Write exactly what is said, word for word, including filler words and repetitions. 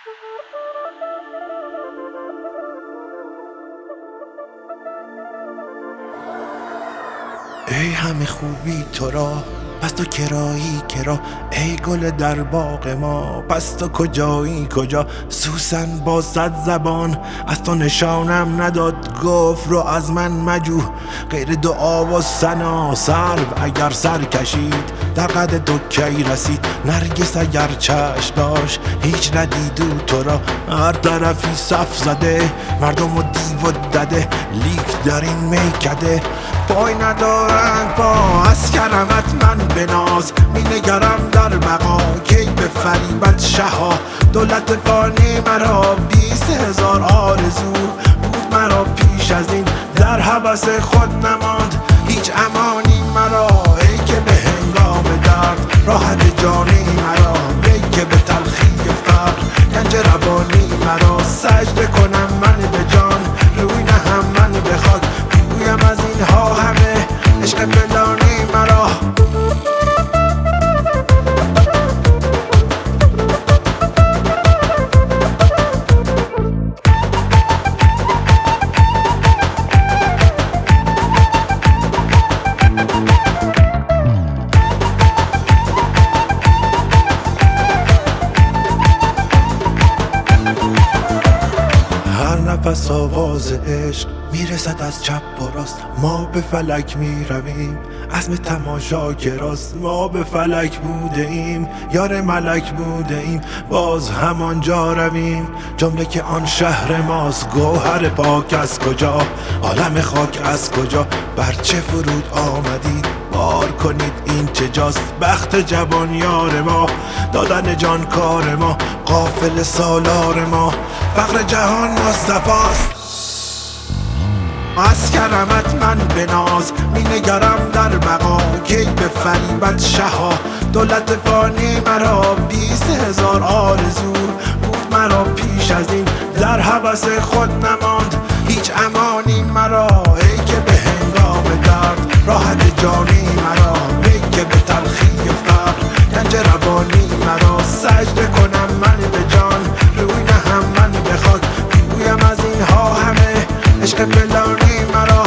ای همه خوبی تو را پس تو کرایی کرا، ای گل در باغ ما پس تو کجایی کجا. سوسن با صد زبان از تو نشانم نداد، گفت رو از من مجو غیر دعا و ثنا. سرو اگر سر کشید در قد تو کی رسید، نرگس اگر چشم داشت هیچ ندیدو تو را. هر طرفی صف زده مردم و دیو و دده، لیک در این میکده پای ندارند پا. از کرمت من بناز می نگرم در بقا، کی به فریبت شها. دولت فانی مرا بیست هزار آرزو بود مرا پیش از این، در هوس خود نماند هیچ امانی مرا. ای که به هنگام درد راحت جانی مرا، ای که به تلخی فقر گنج روانی مرا. سجده کنم من به جان روی نهم من به خاک، گویم از اینها همه عشق فلانی مرا. نفس آواز عشق میرسد از چپ و راست، ما به فلک میرویم عزم تماشا گراست. ما به فلک بوده ایم یار ملک بوده ایم، باز همانجا رویم جمله که آن شهر ماست. گوهر پاک از کجا عالم خاک از کجا، بر چه فرود آمدید بار کنید این چه جاست. بخت جوان یار ما دادن جان کار ما، قافل سالار ما فقر جهان مصطفاست. از کرمت من بناز می نگرم در بقا، کی به فریبت شها. دولت فانی مرا بیست هزار آرزو بود مرا پیش از این، در هوس خود نماند هیچ امانی مرا. ای که به هنگام درد راحت جانی مرا، ای که به تلخی فقر گنج روانی مرا. سجده کنم من به جان روی نهم من به خاک، گویم از اینها همه عشق فلانی مرا.